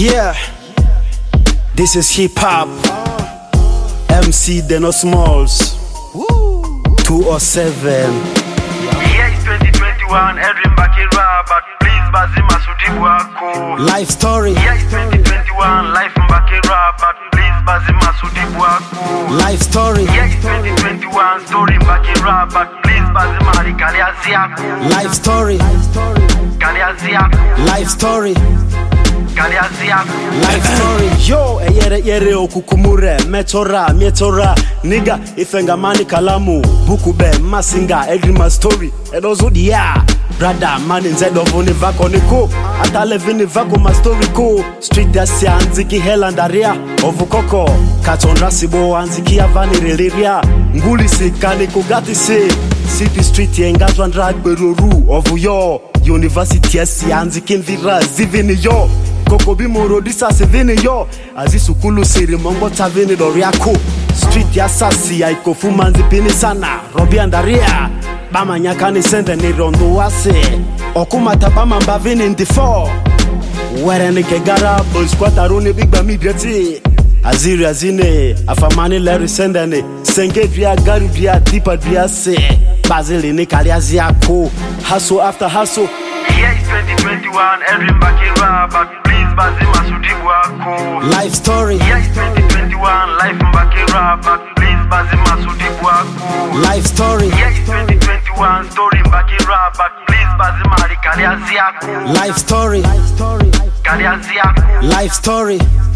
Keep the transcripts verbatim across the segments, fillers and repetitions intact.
Yeah, this is hip hop. M C Deno Smalls. two oh seven. Yeah, it's twenty twenty-one. Edwin Bakira, but please, Bazima Sudibuako. Life story. Yeah, it's twenty twenty-one. Life Bakira, but please, Bazima Sudibuako. Life story. Yeah, it's twenty twenty-one. Story Bakira, but please, Bazima Kaliaziako. Life story. Kaliaziako. Life story. Life story. Yo, eyere yere okukumure metora metora nigga ifenga mani kalamu bukube masinga edrima story edozo dia brother man inside of oni vako niko atale vini vako ma story ko street dasi anziki helandaria ovukoko katonda sibo anziki avani reliria nguli sikani kugati si city street yengazwa ndrag beruru ovu yo university yasi anziki mvira zivini yo Kokobi morodisa sevini yo azisukulu siri mongo tavini doriako street ya sasi aiko fumanzi pini sana robi andaria bama nyakani sende ni rondo wase okuma tabama mbavini ndi four were ni kegara boys kwataruni big bami biati aziri azine afamani leri sende ni senge via gari via tipa via se bazili ni kaliazi yako hustle after hustle. Yeah, it's twenty twenty-one. Edwin Bakira, but please, Bazima Sudibuako. Life story. Yeah, it's twenty twenty-one. Life Bakira, but please, Bazima Sudibuako. Life story. Yeah, it's twenty twenty-one. Story Bakira, but please, Bazima Kaliaziako. Life story. Kaliaziako. Life story.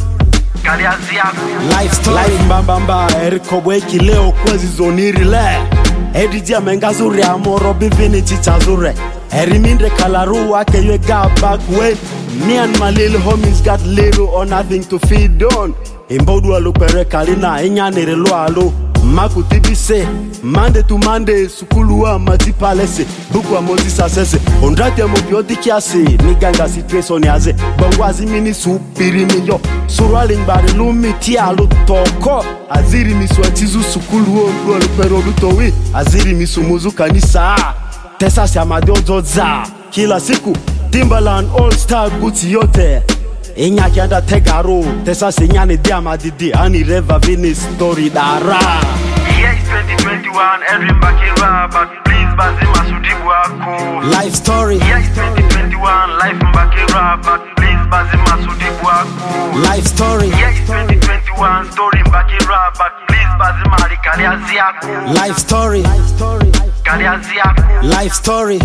Kaliaziako. Life story. Life mbambamba eriko weki leo kwezi zoniri le Edija mengazuri amoro bivini chichazure Erimindre kalaru wake you got back way. Me and my little homies got little or nothing to feed on. Imbodu alupere kalina inyane relo alo. Maku tibise Monday to Monday sukuluwa matipalese buku wa Moses asese ondrate mobiodi kiasi niganga situation yaze bangwazi mini supiri miyo surali mbari lumi tialu toko aziri miswatizu sukuluwa alupere lutowi aziri misumuzu kanisa Tesa siamade ozoza kila siku Timberland All Star Gucci yote Inya kianda tegaro Tesa sinyane diamadidi Ani reva vini story dara. Yeah, it's twenty twenty-one. Edwin Bakira, but please, Bazima Sudibuako. Life story. Yeah, it's twenty twenty-one. Life Bakira, but please, Bazima Sudibuako. Life story. Yeah, it's twenty twenty-one. Story Bakira, but please, Bazima Kaliaziako. Life story. Kaliaziako. Life story.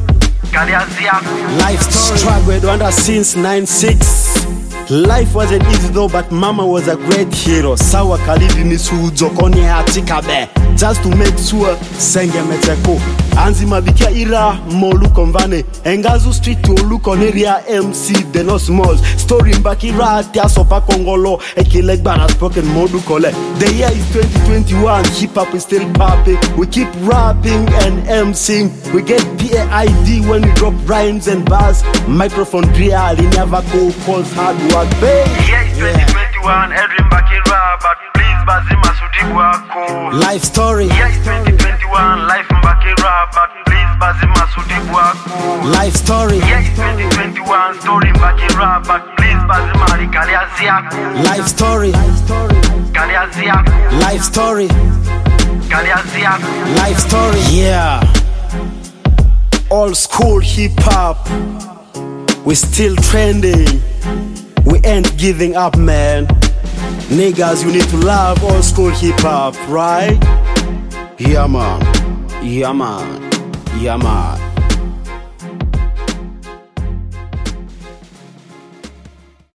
Kaliaziako. Life story. Struggled under since ninety-six. Life wasn't easy though, but mama was a great hero. Sawa kalidi nisujo koni hatikabe. Just to make sure senge meteko. Anzi mabikia ira molu konvane. Engazu street to look on area M C Deno Smalls. Story mbakira tia sopa kongolo. Ekileg bana spoken modu kole. The year is twenty twenty-one. Hip hop is still popping. We keep rapping and MCing. We get P A I D when we drop rhymes and bars. Microphone real, he never go cause hard work. Yeah, it's twenty twenty-one. Edwin Bakira, but please, Bazima Sudibuako. Life story. Yeah, it's twenty twenty-one. Life Bakira, but please, Bazima Sudibuako. Life story. Yeah, it's twenty twenty-one. Story Bakira, but please, Bazima Kaliaziako. Life story. Kaliaziako. Life story. Kaliaziako. Life story. Yeah. Old school hip hop. We still trending. We ain't giving up, man. Niggas, you need to love old school hip hop, right? Yeah, man. Yeah, man. Yeah, man.